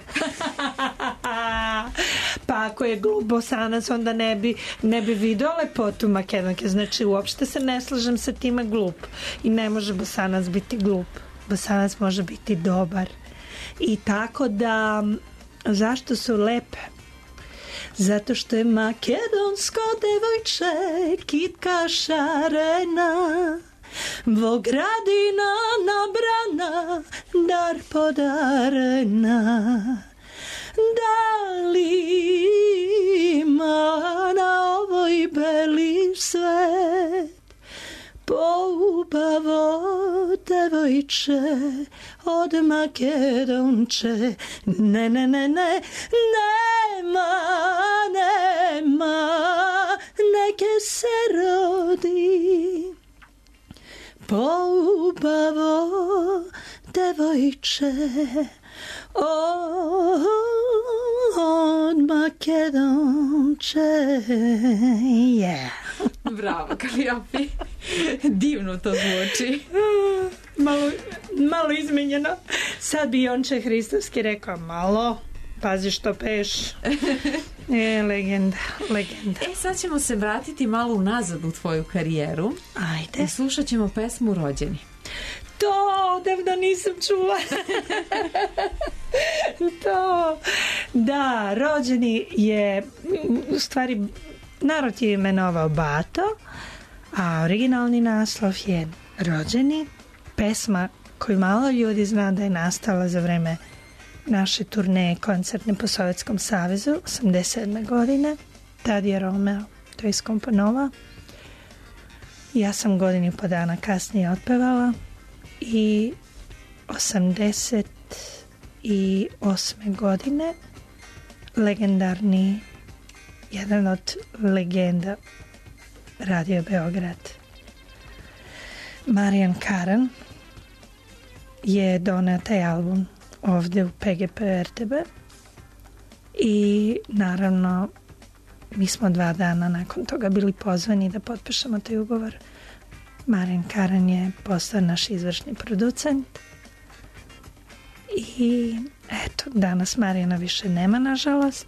Pa ako je glup Bosanac, onda ne bi, ne bi video lepotu Makedonke. Znači, uopšte se ne slažem sa time glup. I ne može Bosanac biti glup. Bosanac može biti dobar. I tako da, zašto su lepe? Zato što je makedonsko devojče kitka šarena, Vogradina nabrana, dar podarena. Da li ima na ovoj beli svet poubavo devojče od Makedonče? Ne, ne, ne, ne, nema, nema, neke se rodi poubavo devojče od Makedonče. Yeah. Bravo, Kaliopi. Divno to zvuči. Malo, malo izmenjeno. Sad bi Jonče Hristovski rekao, malo, pazi što peš. E, legenda, legenda. E, sad ćemo se vratiti malo unazad u tvoju karijeru. Ajde. I slušat ćemo pesmu Rođeni. To odavno nisam čula. To. Da, Rođeni je, u stvari, narod je imenovao Bato, a originalni naslov je Rođeni. Pesma koju malo ljudi zna da je nastala za vreme naše turneje koncertne po Sovjetskom savezu osamdeset sedme godine. Tad je Romeo to iskomponovao. Ja sam godinu i po dana kasnije otpevala i osamdeset osme godine legendarni, jedan od legenda Radio Beograd, Marijan Karan, je doneo taj album ovde u P G P R T B i naravno mi smo dva dana nakon toga bili pozvani da potpišemo taj ugovor. Marijan Karan je postao naš izvršni producent i eto, danas Marijana više nema, nažalost,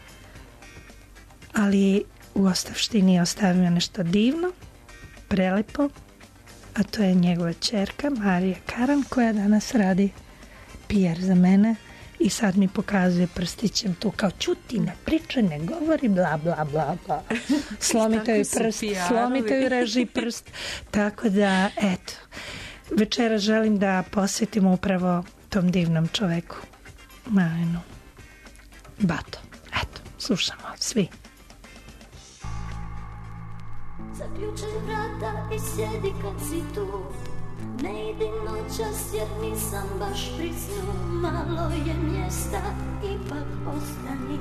ali u ostavštini je ostavio nešto divno, prelepo, a to je njegova ćerka Marija Karan, koja danas radi P R za mene i sad mi pokazuje prstićem tu kao čuti, ne priča, ne govori, bla bla bla bla. Slomite joj prst, slomite joj reži prst. Tako da, eto, večera želim da posvetim upravo tom divnom čoveku, Marinu Bato. Eto, slušamo svi. Zaključaj vrata i sjedi kad si tu. Ne idi noćas jer nisam baš pri snu. Malo je mjesta, ipak ostani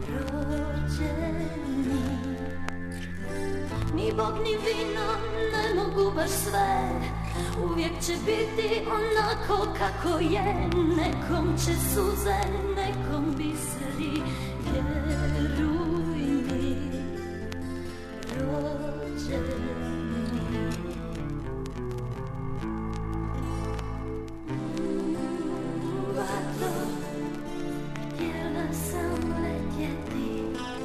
rođeni. Ni Bog ni vino ne mogu baš sve. Uvijek će biti onako kako je. Nekom će suze, nekom biseri. Vjeruj mi, rođeni. Bato, htjela sam letjeti.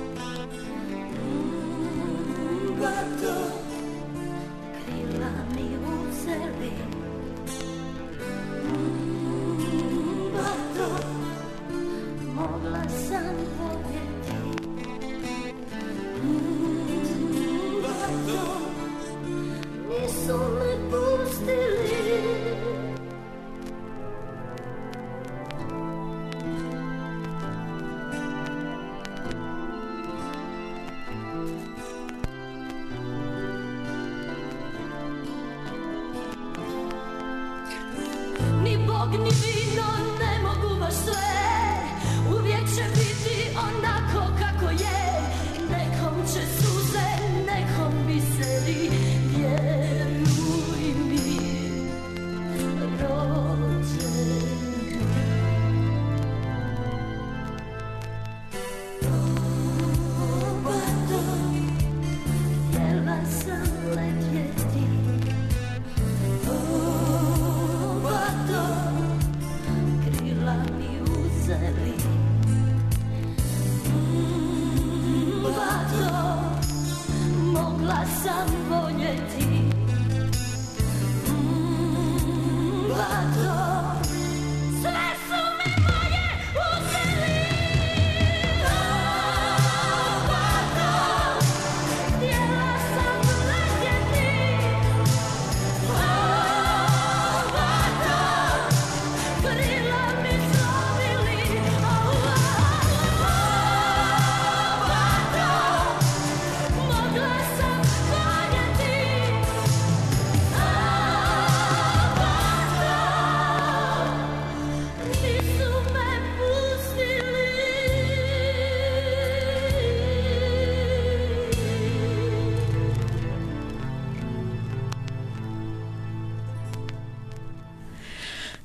Bato, krila mi uzeli. Bato, mogla sam voljeti. Bato, nisu me pustili. Ni Bog ni vino ne mogu baš sve. Uvijek će biti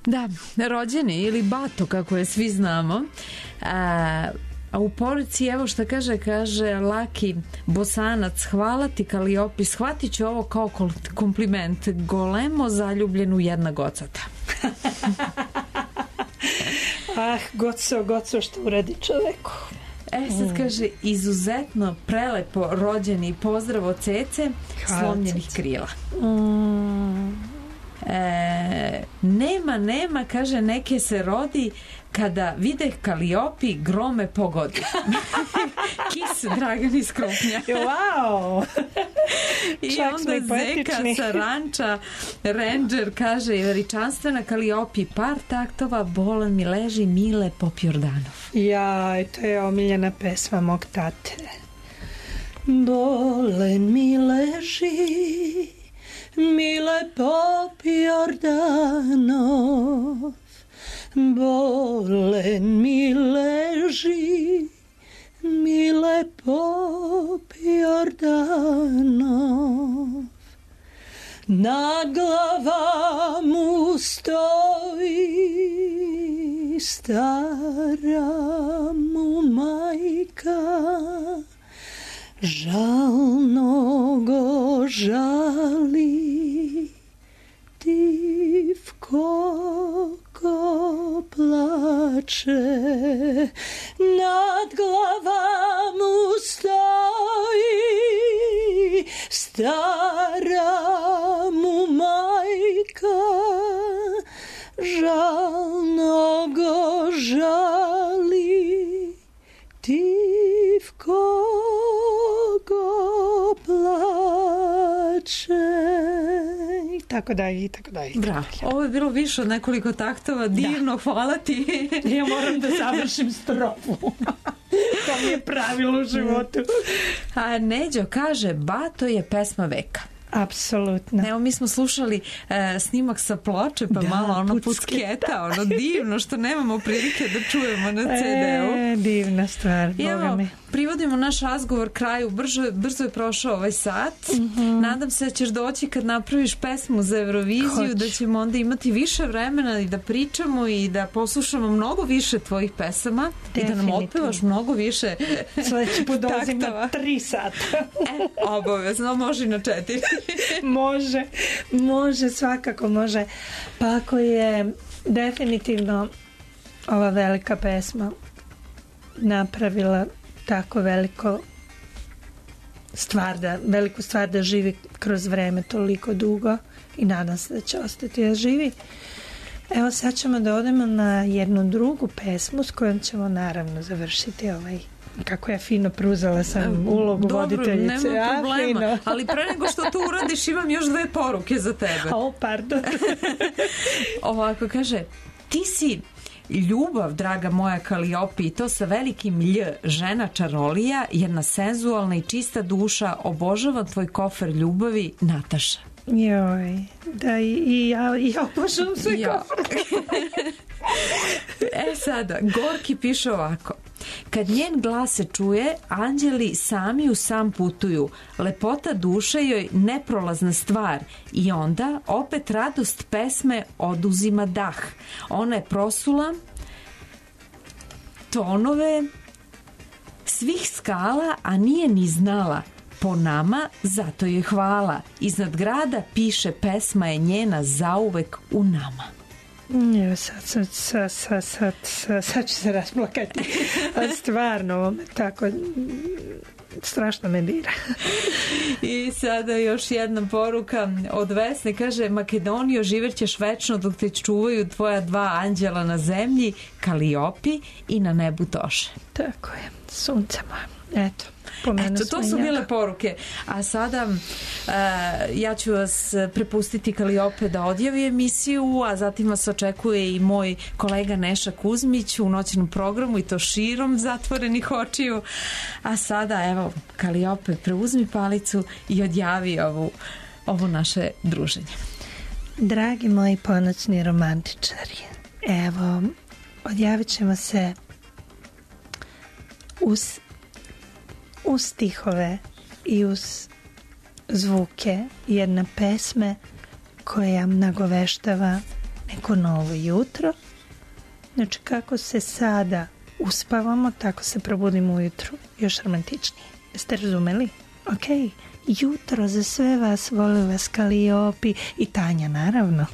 Da, rođeni ili bato, kako je svi znamo. A, a u poruci, evo šta kaže, kaže Laki Bosanac, hvala ti Kaliopi, shvatit ću ovo kao kompliment, golemo zaljubljen u jedna gocata. Ah, goco, goco, što uradi čoveku. E, sad mm. kaže, izuzetno prelepo rođeni pozdrav od Cece, slomljenih krila. Mm. E, nema, nema, kaže, neke se rodi kada vide Kaliopi grome pogodi. Kis Dragan iz Krupnja. Wow! I onda Zeka sa ranča Ranger kaže, veličanstvena Kaliopi, par taktova, bolan mi leži Mile Pop Jordanov. Jaj, to je omiljena pesma mog tate. Bolen mi leži Mile Pop Jordanov, bolen mi leži Mile Pop Jordanov, na glava mu stoji stara mu majka, žalnogo žali divko ko plače, nad glava mu stoji stara mu majka, žalnogo žali divko ko plače. I tako dalje, i tako dalje. Bravo. Ovo je bilo više od nekoliko taktova. Divno, da. Hvala ti. Ja moram da završim strofu. To mi je pravilo u životu. A Neđo kaže, Bato je pesma veka. Apsolutno. Evo, mi smo slušali e, snimak sa ploče, pa da, malo ono pucketa, ono divno, što nemamo prilike da čujemo na ce de u. E, divna stvar, I Boga evo, mi. Privodimo naš razgovor kraju, brzo, brzo je prošao ovaj sat. Mm-hmm. Nadam se da ćeš doći kad napraviš pesmu za Euroviziju, Hoć. Da ćemo onda imati više vremena i da pričamo i da poslušamo mnogo više tvojih pesama i da nam otpevaš mnogo više sledeći put dolazim na tri sata. E, obavezno, može i na četiri. Može, može, svakako može. Pa ako je definitivno ova velika pesma napravila tako veliko stvar da, veliku stvar da živi kroz vreme toliko dugo i nadam se da će ostati da živi. Evo sad ćemo da odemo na jednu drugu pesmu s kojom ćemo naravno završiti ovaj, kako ja fino preuzela sam ulogu Dobro, voditeljice. Dobro, nema problema, ja, ali pre nego što to uradiš imam još dve poruke za tebe. O, pardon. Ovako kaže, ti si ljubav, draga moja Kaliopi, i to sa velikim lj, žena čarolija, jedna senzualna i čista duša, obožavam tvoj kofer ljubavi, Nataša. Joj, da i, i ja, i ja obožavam svoj ja. kofer. E sada, Gorki piše ovako. Kad njen glas se čuje, anđeli sami u sam putuju. Lepota duše joj neprolazna stvar. I onda opet radost pesme oduzima dah. Ona je prosula tonove svih skala, a nije ni znala. Po nama, zato je hvala. Iznad grada piše, pesma je njena zauvek u nama. Jo, sad, sad, sad, sad, sad, sad, sad ću se rasplakati. Stvarno, ovo me tako strašno me dira. I sada još jedna poruka od Vesne, kaže, Makedonijo, živjećeš večno dok te čuvaju tvoja dva anđela na zemlji, Kaliopi i na nebu Toše. Tako je, sunce moje. Eto. Eto, to su bile poruke. A sada uh, ja ću vas prepustiti Kaliope da odjavi emisiju, a zatim vas očekuje i moj kolega Neša Kuzmić u noćnom programu, i to širom zatvorenih očiju. A sada, evo, Kaliope, preuzmi palicu i odjavi ovu, ovo naše druženje. Dragi moji ponoćni romantičari, evo, odjavit ćemo se uz uz stihove i uz zvuke jedne pesme koja nagoveštava neko novo jutro. Znači, kako se sada uspavamo, tako se probudimo ujutru još romantičnije. Jeste razumeli? Ok, jutro za sve vas, vole vas Kaliopi i Tanja, naravno.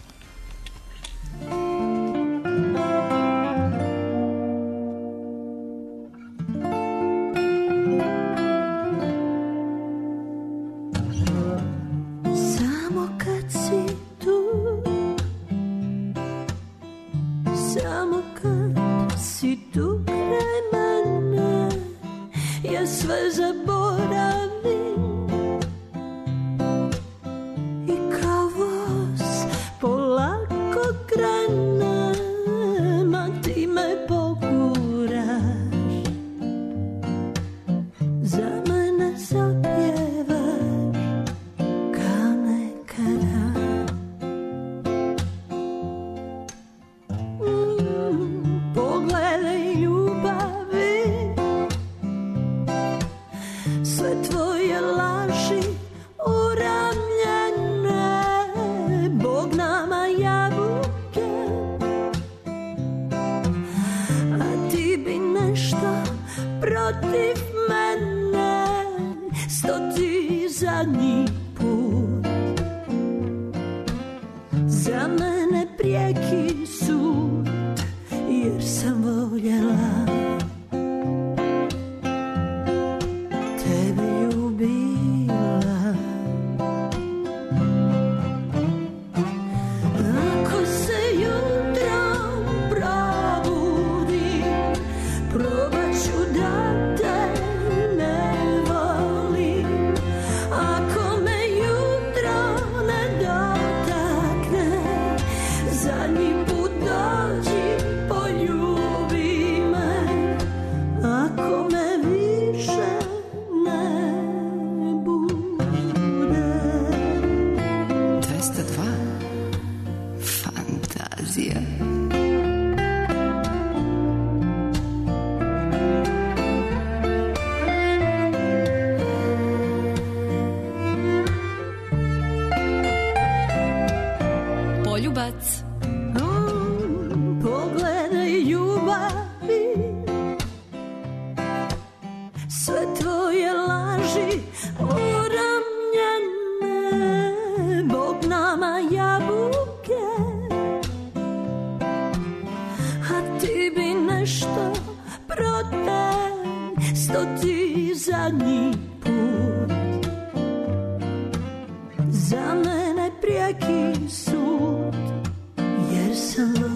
Za mene prijeki sud, jer sam